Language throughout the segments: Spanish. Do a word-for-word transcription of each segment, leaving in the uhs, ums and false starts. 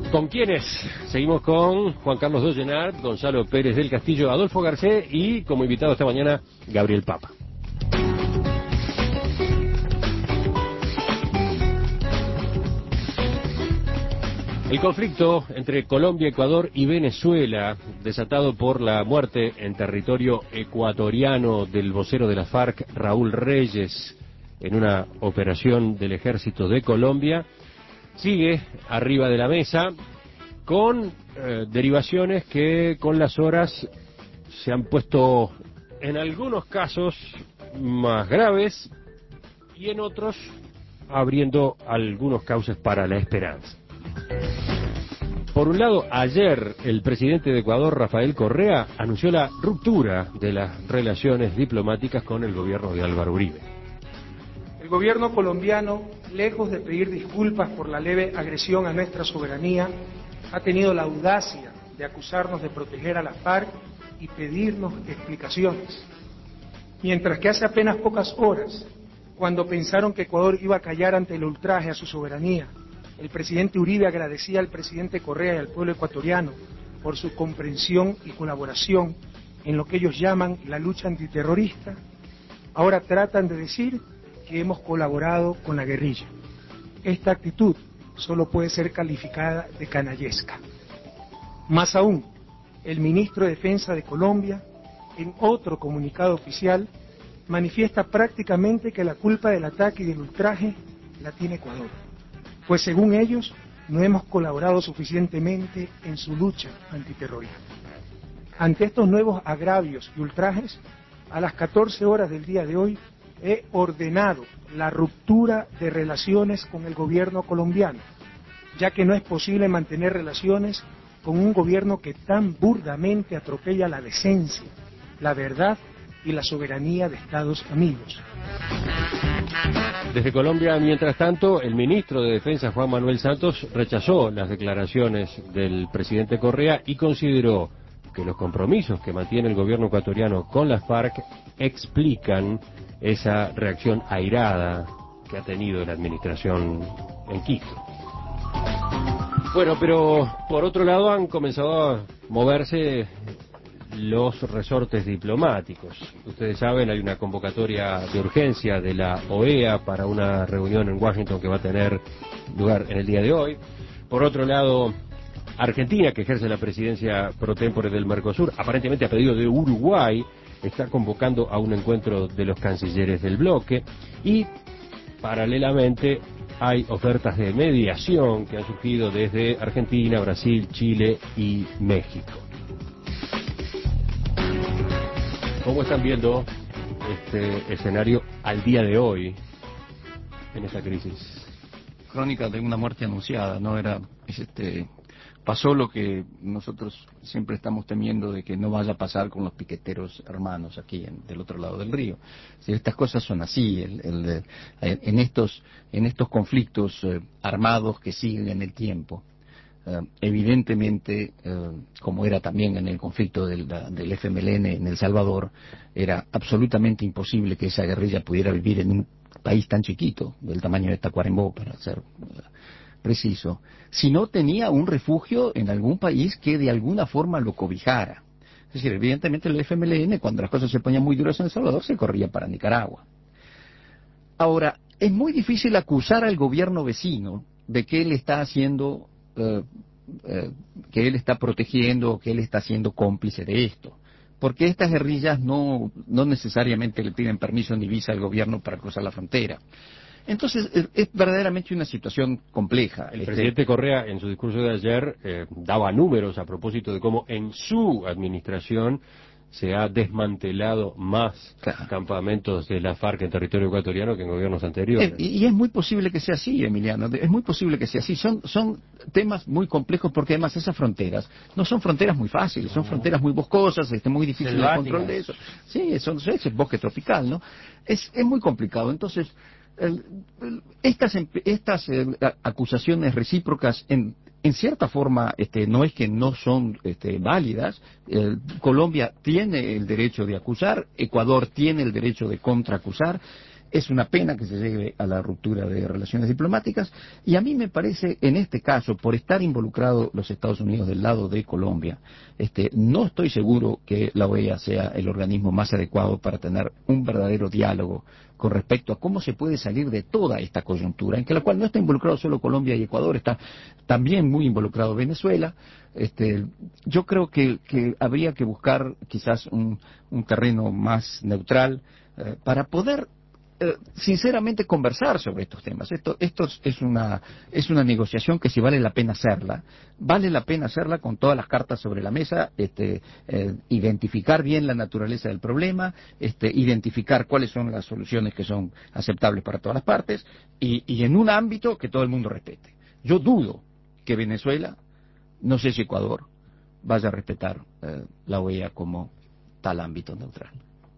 ¿Con quiénes? Seguimos con Juan Carlos Dollenart, Gonzalo Pérez del Castillo, Adolfo Garcés y, como invitado esta mañana, Gabriel Papa. El conflicto entre Colombia, Ecuador y Venezuela, desatado por la muerte en territorio ecuatoriano del vocero de la FARC, Raúl Reyes, en una operación del ejército de Colombia, sigue arriba de la mesa con eh, derivaciones que con las horas se han puesto en algunos casos más graves y en otros abriendo algunos cauces para la esperanza. Por un lado, ayer el presidente de Ecuador, Rafael Correa, anunció la ruptura de las relaciones diplomáticas con el gobierno de Álvaro Uribe. El gobierno colombiano, lejos de pedir disculpas por la leve agresión a nuestra soberanía, ha tenido la audacia de acusarnos de proteger a la FARC y pedirnos explicaciones. Mientras que hace apenas pocas horas, cuando pensaron que Ecuador iba a callar ante el ultraje a su soberanía, el presidente Uribe agradecía al presidente Correa y al pueblo ecuatoriano por su comprensión y colaboración en lo que ellos llaman la lucha antiterrorista. Ahora tratan de decir que hemos colaborado con la guerrilla. Esta actitud solo puede ser calificada de canallesca. Más aún, el ministro de Defensa de Colombia, en otro comunicado oficial, manifiesta prácticamente que la culpa del ataque y del ultraje la tiene Ecuador, pues según ellos no hemos colaborado suficientemente en su lucha antiterrorista. Ante estos nuevos agravios y ultrajes, a las catorce horas del día de hoy, he ordenado la ruptura de relaciones con el gobierno colombiano, ya que no es posible mantener relaciones con un gobierno que tan burdamente atropella la decencia, la verdad y la soberanía de Estados amigos. Desde Colombia, mientras tanto, el ministro de Defensa, Juan Manuel Santos, rechazó las declaraciones del presidente Correa y consideró que los compromisos que mantiene el gobierno ecuatoriano con las FARC explican esa reacción airada que ha tenido la administración en Quito. Bueno, pero por otro lado han comenzado a moverse los resortes diplomáticos. Ustedes saben, hay una convocatoria de urgencia de la O E A para una reunión en Washington que va a tener lugar en el día de hoy. Por otro lado, Argentina, que ejerce la presidencia pro tempore del Mercosur, aparentemente a pedido de Uruguay, está convocando a un encuentro de los cancilleres del bloque y, paralelamente, hay ofertas de mediación que han surgido desde Argentina, Brasil, Chile y México. ¿Cómo están viendo este escenario al día de hoy en esta crisis? Crónica de una muerte anunciada, ¿no? Era, este, pasó lo que nosotros siempre estamos temiendo de que no vaya a pasar con los piqueteros hermanos aquí en, del otro lado del río. Si estas cosas son así, el, el, en estos en estos conflictos eh, armados que siguen en el tiempo. Uh, evidentemente, uh, como era también en el conflicto del, del F M L N en El Salvador, era absolutamente imposible que esa guerrilla pudiera vivir en un país tan chiquito, del tamaño de Tacuarembó, para ser uh, preciso, si no tenía un refugio en algún país que de alguna forma lo cobijara. Es decir, evidentemente el F M L N, cuando las cosas se ponían muy duras en El Salvador, se corría para Nicaragua. Ahora, es muy difícil acusar al gobierno vecino de que él está haciendo... Uh, uh, que él está protegiendo, que él está siendo cómplice de esto, porque estas guerrillas no, no necesariamente le piden permiso ni visa al gobierno para cruzar la frontera. Entonces es, es verdaderamente una situación compleja. El este... presidente Correa en su discurso de ayer eh, daba números a propósito de cómo en su administración se ha desmantelado más claro. campamentos de la FARC en territorio ecuatoriano que en gobiernos anteriores. Y, y es muy posible que sea así, Emiliano, es muy posible que sea así. Son, son temas muy complejos porque además esas fronteras no son fronteras muy fáciles, son fronteras muy boscosas, este, muy difíciles de control de eso. Sí, son, es el bosque tropical, ¿no? Es, es muy complicado. Entonces, el, el, estas, estas eh, acusaciones recíprocas en En cierta forma, este, no es que no son este, válidas. Eh, Colombia tiene el derecho de acusar, Ecuador tiene el derecho de contraacusar, Es una pena que se llegue a la ruptura de relaciones diplomáticas, y a mí me parece, en este caso, por estar involucrado los Estados Unidos del lado de Colombia, este, no estoy seguro que la O E A sea el organismo más adecuado para tener un verdadero diálogo con respecto a cómo se puede salir de toda esta coyuntura, en que la cual no está involucrado solo Colombia y Ecuador, está también muy involucrado Venezuela. Este, yo creo que, que habría que buscar quizás un, un terreno más neutral eh, para poder Eh, sinceramente conversar sobre estos temas. Esto, esto es una es una negociación que, si vale la pena hacerla, vale la pena hacerla con todas las cartas sobre la mesa, este, eh, identificar bien la naturaleza del problema, este, identificar cuáles son las soluciones que son aceptables para todas las partes, y, y en un ámbito que todo el mundo respete. Yo dudo que Venezuela, no sé si Ecuador, vaya a respetar eh, la O E A como tal ámbito neutral.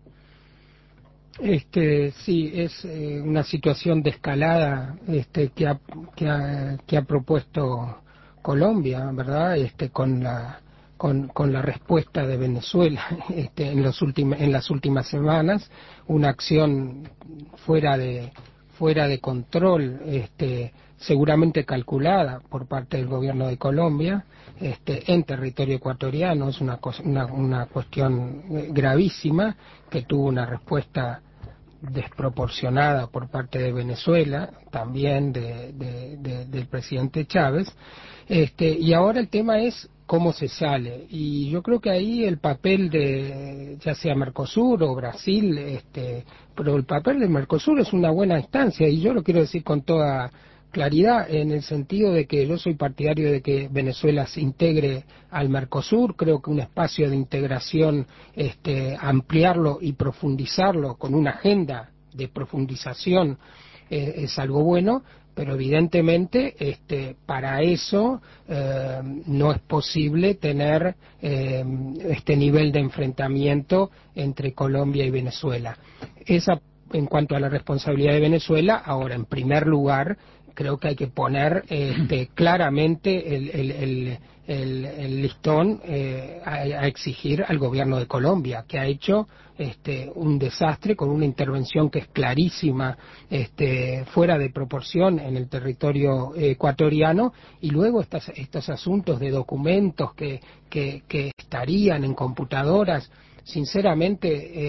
Este, sí, es eh, una situación de escalada este, que, ha, que, ha, que ha propuesto Colombia, ¿verdad? Este, con la con, con la respuesta de Venezuela este, en, los últim, en las últimas semanas, una acción fuera de fuera de control, este, seguramente calculada por parte del gobierno de Colombia, este, en territorio ecuatoriano. Es una, una, una cuestión gravísima, que tuvo una respuesta desproporcionada por parte de Venezuela, también de, de, de, del presidente Chávez, este, y ahora el tema es cómo se sale, y yo creo que ahí el papel de ya sea Mercosur o Brasil, este, pero el papel de Mercosur es una buena instancia, y yo lo quiero decir con toda claridad, en el sentido de que yo soy partidario de que Venezuela se integre al Mercosur. Creo que un espacio de integración, este, ampliarlo y profundizarlo con una agenda de profundización eh, es algo bueno, pero evidentemente este, para eso eh, no es posible tener eh, este nivel de enfrentamiento entre Colombia y Venezuela. Esa, en cuanto a la responsabilidad de Venezuela, ahora, en primer lugar, creo que hay que poner este, claramente el, el, el, el, el listón eh, a, a exigir al gobierno de Colombia, que ha hecho este, un desastre con una intervención que es clarísima, este, fuera de proporción en el territorio ecuatoriano, y luego estas, estos asuntos de documentos que, que, que estarían en computadoras. Sinceramente,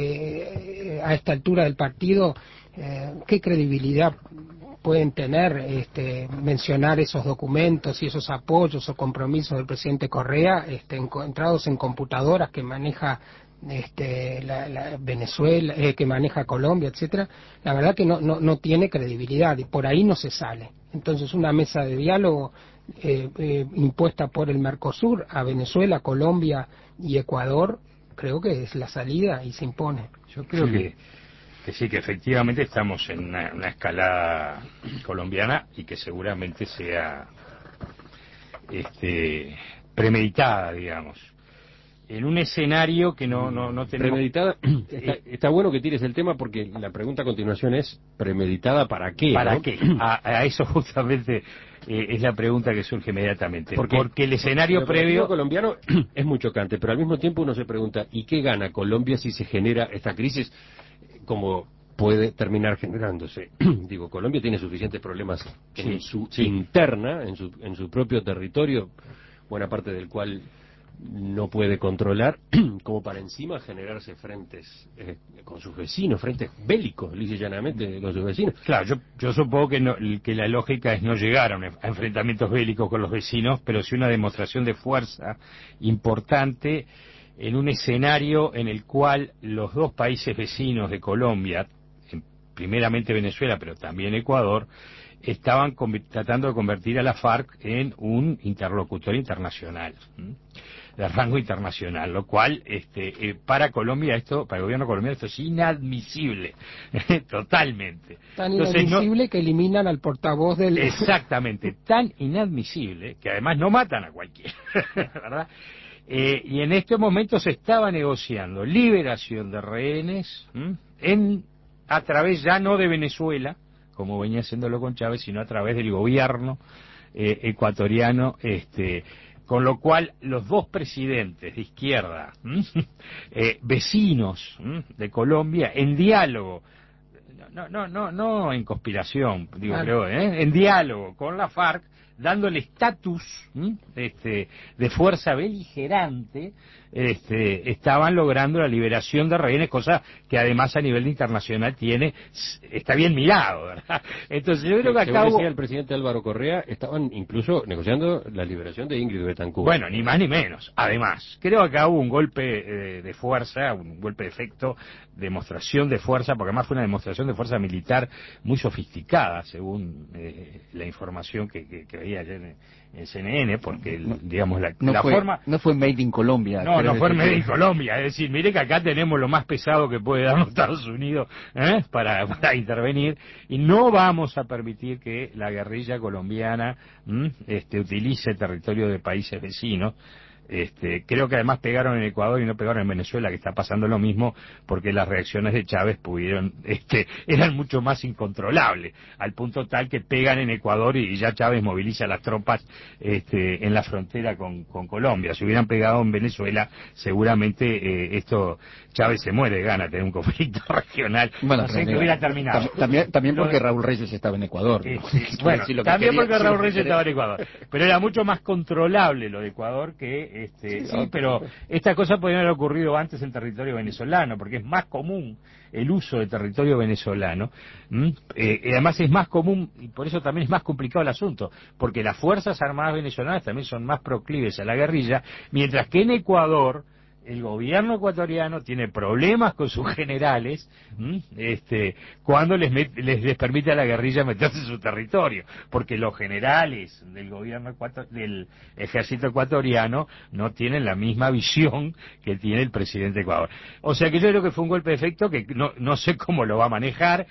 eh, a esta altura del partido, eh, ¿qué credibilidad pueden tener este, mencionar esos documentos y esos apoyos o compromisos del presidente Correa este, encontrados en computadoras que maneja este, la, la Venezuela, eh, que maneja Colombia, etcétera? La verdad que no, no, no tiene credibilidad, y por ahí no se sale. Entonces, una mesa de diálogo eh, eh, impuesta por el Mercosur a Venezuela, Colombia y Ecuador, creo que es la salida y se impone. Yo creo sí. que, que sí, que efectivamente estamos en una, una escalada colombiana, y que seguramente sea este, premeditada, digamos, en un escenario que no, no, no tenemos... Premeditada, está, está bueno que tires el tema, porque la pregunta a continuación es, ¿premeditada para qué? ¿Para ¿no? qué? A, a eso justamente eh, es la pregunta que surge inmediatamente. Porque, porque el escenario porque el previo... colombiano es muy chocante, pero al mismo tiempo uno se pregunta, ¿y qué gana Colombia si se genera esta crisis como puede terminar generándose? Digo, Colombia tiene suficientes problemas sí, en su sí. interna, en su, en su propio territorio, buena parte del cual no puede controlar, como para encima generarse frentes eh, con sus vecinos, frentes bélicos, lisa y llanamente, con sus vecinos. Claro, yo, yo supongo que, no, que la lógica es no llegar a, un, a enfrentamientos bélicos con los vecinos, pero sí una demostración de fuerza importante en un escenario en el cual los dos países vecinos de Colombia, primeramente Venezuela, pero también Ecuador, estaban tratando de convertir a la FARC en un interlocutor internacional, ¿m? de rango internacional, lo cual este, eh, para Colombia esto, para el gobierno colombiano esto es inadmisible, totalmente. Tan inadmisible Entonces, no, que eliminan al portavoz del... Exactamente, tan inadmisible que además no matan a cualquiera, ¿verdad? Eh, y en este momento se estaba negociando liberación de rehenes ¿m? en a través ya no de Venezuela, como venía haciéndolo con Chávez, sino a través del gobierno eh, ecuatoriano, este, con lo cual los dos presidentes de izquierda, eh, vecinos de Colombia, en diálogo, no, no, no, no en conspiración, digo, Claro. creo, ¿eh? En diálogo con la FARC, dándole estatus este, de fuerza beligerante, este, estaban logrando la liberación de rehenes, cosa que además a nivel internacional tiene, está bien mirado, ¿verdad? Entonces yo creo que Según acá hubo... decía el presidente Álvaro Correa, estaban incluso negociando la liberación de Ingrid Betancourt. Bueno, ni más ni menos. Además, creo que acá hubo un golpe eh, de fuerza, un golpe de efecto, demostración de fuerza, porque además fue una demostración de fuerza militar muy sofisticada, según eh, la información que, que, que veía ayer en, en C N N, porque, el, no, digamos, la, no la fue, forma... No fue Made in Colombia. No, no fue decir, Made in Colombia. Es decir, mire que acá tenemos lo más pesado que puede darnos Estados Unidos ¿eh? para, para intervenir, y no vamos a permitir que la guerrilla colombiana ¿m? este utilice territorio de países vecinos. Este, creo que además pegaron en Ecuador y no pegaron en Venezuela, que está pasando lo mismo, porque las reacciones de Chávez pudieron, este, eran mucho más incontrolables, al punto tal que pegan en Ecuador y ya Chávez moviliza las tropas este, en la frontera con, con Colombia. Si hubieran pegado en Venezuela, seguramente eh, esto Chávez se muere de ganas de tener un conflicto regional. Bueno, no sé que hubiera terminado. Tam, también también porque Lo, Raúl Reyes estaba en Ecuador. Eh, ¿no? sí, bueno, lo también quería, porque Raúl lo Reyes estaba en Ecuador. Pero era mucho más controlable lo de Ecuador que este, sí, sí, pero estas cosas podrían haber ocurrido antes en territorio venezolano, porque es más común el uso de territorio venezolano, eh, y además es más común, y por eso también es más complicado el asunto, porque las Fuerzas Armadas venezolanas también son más proclives a la guerrilla, mientras que en Ecuador el gobierno ecuatoriano tiene problemas con sus generales ¿m? este cuando les, met, les les permite a la guerrilla meterse en su territorio, porque los generales del gobierno ecuator, del ejército ecuatoriano no tienen la misma visión que tiene el presidente de Ecuador. O sea que yo creo que fue un golpe de efecto que no, no sé cómo lo va a manejar.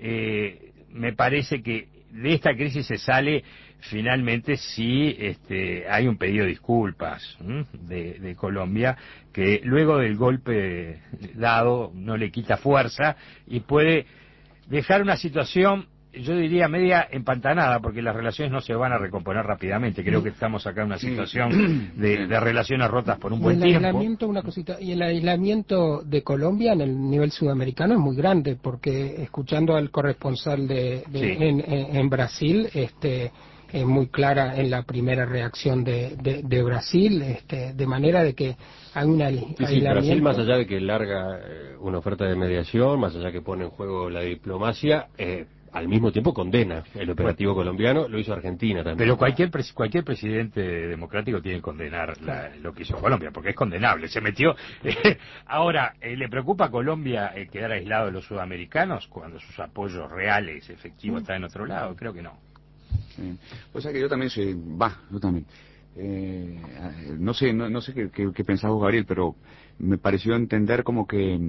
Eh, me parece que de esta crisis se sale finalmente si este, hay un pedido de disculpas de, de Colombia, que luego del golpe dado no le quita fuerza y puede dejar una situación, yo diría, media empantanada, porque las relaciones no se van a recomponer rápidamente. Creo que estamos acá en una situación de, de relaciones rotas por un buen y el tiempo. Aislamiento, una cosita, y el aislamiento de Colombia en el nivel sudamericano es muy grande, porque escuchando al corresponsal de, de Sí. en, en, en Brasil, este es muy clara en la primera reacción de, de, de Brasil, este, de manera de que hay un aislamiento. Sí, sí, Brasil, más allá de que larga eh, una oferta de mediación, más allá que pone en juego la diplomacia, eh, al mismo tiempo condena el operativo bueno, colombiano, lo hizo Argentina también. Pero cualquier pres cualquier presidente democrático tiene que condenar la, lo que hizo Colombia, porque es condenable, se metió. Eh, ahora, eh, ¿le preocupa a Colombia eh, quedar aislado de los sudamericanos cuando sus apoyos reales, efectivos, están en otro lado? Creo que no. Sí. O sea que yo también soy, va, yo también. Eh, no sé, no, no sé qué, qué, qué pensás vos, Gabriel, pero me pareció entender como que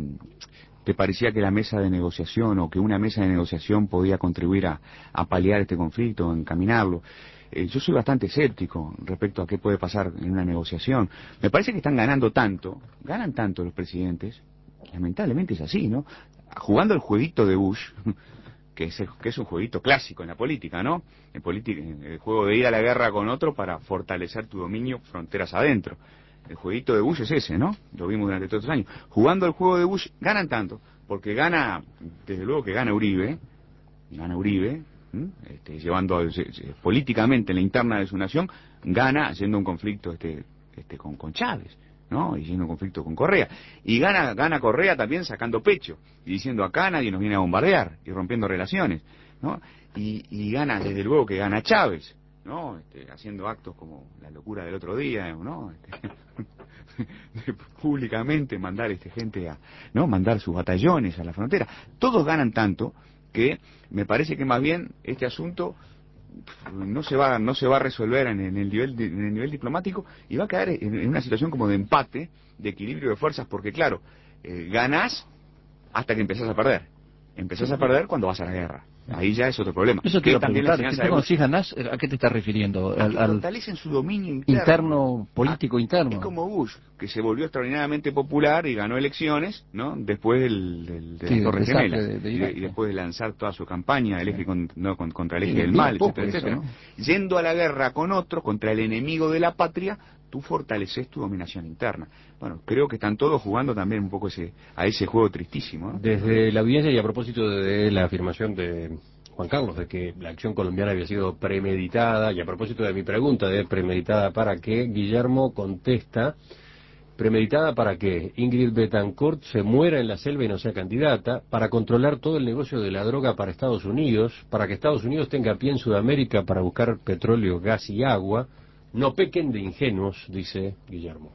te parecía que la mesa de negociación o que una mesa de negociación podía contribuir a, a paliar este conflicto, a encaminarlo. Eh, yo soy bastante escéptico respecto a qué puede pasar en una negociación. Me parece que están ganando tanto, ganan tanto los presidentes, lamentablemente es así, ¿no? Jugando el jueguito de Bush, que es, el, que es un jueguito clásico en la política, ¿no? En política, el juego de ir a la guerra con otro para fortalecer tu dominio fronteras adentro. El jueguito de Bush es ese, ¿no? Lo vimos durante todos estos años. Jugando el juego de Bush ganan tanto, porque gana, desde luego que gana Uribe, gana Uribe, este, llevando políticamente la interna de su nación, gana haciendo un conflicto este, este con, con Chávez, ¿no? Y haciendo un conflicto con Correa. Y gana, gana Correa también sacando pecho, y diciendo acá nadie nos viene a bombardear, y rompiendo relaciones, ¿no? Y, y gana, desde luego que gana Chávez, ¿no? Este, haciendo actos como la locura del otro día, ¿no? Este, públicamente mandar este gente a, ¿no? Mandar sus batallones a la frontera. Todos ganan tanto que me parece que más bien este asunto no se va no se va a resolver en, en el nivel en el nivel diplomático y va a caer en, en una situación como de empate, de equilibrio de fuerzas, porque claro, eh, ganás hasta que empezás a perder. Empezás a perder cuando vas a la guerra. Ahí ya es otro problema. Eso te iba a preguntar, ¿qué cuando decís ganás, ¿a qué te estás refiriendo? A al, que al fortalecen su dominio interno. interno político a, interno. Es como Bush, que se volvió extraordinariamente popular y ganó elecciones, ¿no? Después del, del, de sí, las Torres Gemelas. De, de y, de, y después de lanzar toda su campaña, el eje con, no, contra el eje sí, del mal, etcétera, etcétera. Yendo a la guerra con otro, contra el enemigo de la patria, tú fortaleces tu dominación interna. Bueno, creo que están todos jugando también un poco ese, a ese juego tristísimo, ¿no? Desde la audiencia, y a propósito de la afirmación de Juan Carlos de que la acción colombiana había sido premeditada, y a propósito de mi pregunta de premeditada para qué, Guillermo contesta: premeditada para que Ingrid Betancourt se muera en la selva y no sea candidata, para controlar todo el negocio de la droga para Estados Unidos, para que Estados Unidos tenga pie en Sudamérica para buscar petróleo, gas y agua. No pequen de ingenuos, dice Guillermo.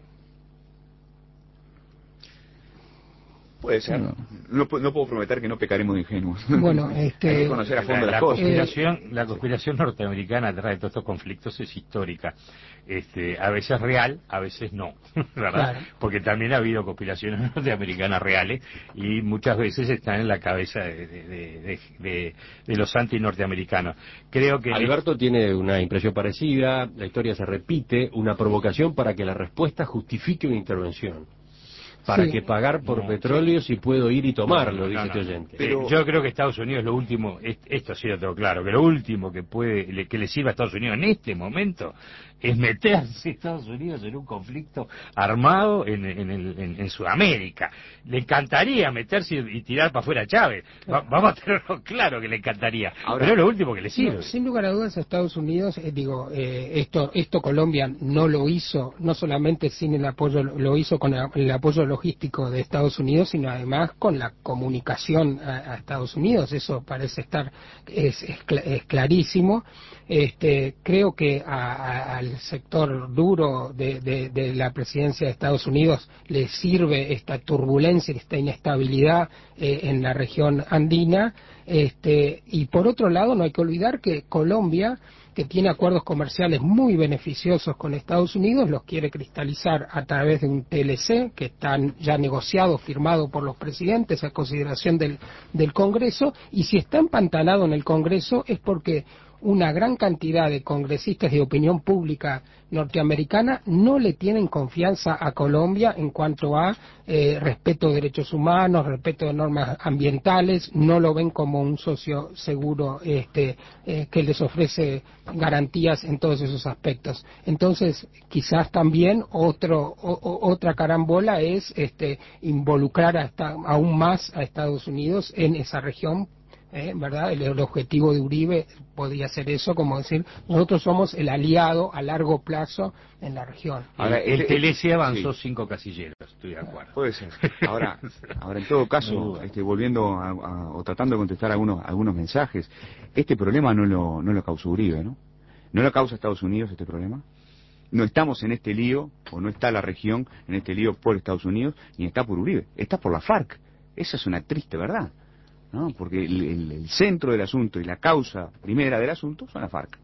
Puede ser. No, no, no puedo prometer que no pecaremos de ingenuos. Bueno, este, hay que conocer a fondo la, las la cosas. Conspiración, eh, la conspiración norteamericana detrás de todos estos conflictos es histórica. Este, a veces real, a veces no, ¿verdad? Claro. Porque también ha habido conspiraciones norteamericanas reales y muchas veces están en la cabeza de, de, de, de, de los anti-norteamericanos. Creo que... Alberto tiene una impresión parecida, la historia se repite, una provocación para que la respuesta justifique una intervención. Para sí. que pagar por no, petróleo sí. si puedo ir y tomarlo, no, no, dice este no, oyente. Pero yo creo que Estados Unidos lo último, esto ha sido todo claro, que lo último que puede, que le sirva a Estados Unidos en este momento es meterse Estados Unidos en un conflicto armado en, en, en, en Sudamérica. Le encantaría meterse y, y tirar para afuera a Chávez. Va, vamos a tenerlo claro que le encantaría. Ahora, pero es lo último que le sirve. No, sin lugar a dudas a Estados Unidos, eh, digo, eh, esto, esto Colombia no lo hizo, no solamente sin el apoyo, lo hizo con el apoyo logístico de Estados Unidos, sino además con la comunicación a, a Estados Unidos. Eso parece estar, es, es, es clarísimo. Este, creo que a, a, al sector duro de, de, de la presidencia de Estados Unidos le sirve esta turbulencia, esta inestabilidad eh, en la región andina. Este, y por otro lado, no hay que olvidar que Colombia, que tiene acuerdos comerciales muy beneficiosos con Estados Unidos, los quiere cristalizar a través de un T L C que están ya negociado, firmado por los presidentes a consideración del, del Congreso, y si está empantanado en el Congreso es porque una gran cantidad de congresistas de opinión pública norteamericana no le tienen confianza a Colombia en cuanto a eh, respeto de derechos humanos, respeto de normas ambientales, no lo ven como un socio seguro este, eh, que les ofrece garantías en todos esos aspectos. Entonces, quizás también otro, o, otra carambola es este, involucrar hasta, aún más a Estados Unidos en esa región. Eh, ¿verdad? El, el objetivo de Uribe podría ser eso, como decir, nosotros somos el aliado a largo plazo en la región. Ahora, el, el T L C avanzó sí. cinco casilleros, estoy de acuerdo. Puede ser. Ahora, ahora en todo caso, este, volviendo a, a, o tratando de contestar algunos algunos mensajes, este problema no lo no lo causó Uribe, ¿no? ¿No lo causa Estados Unidos este problema? No estamos en este lío, o no está la región en este lío por Estados Unidos, ni está por Uribe, está por la FARC. Esa es una triste verdad. ¿No? Porque el, el, el centro del asunto y la causa primera del asunto son las FARC.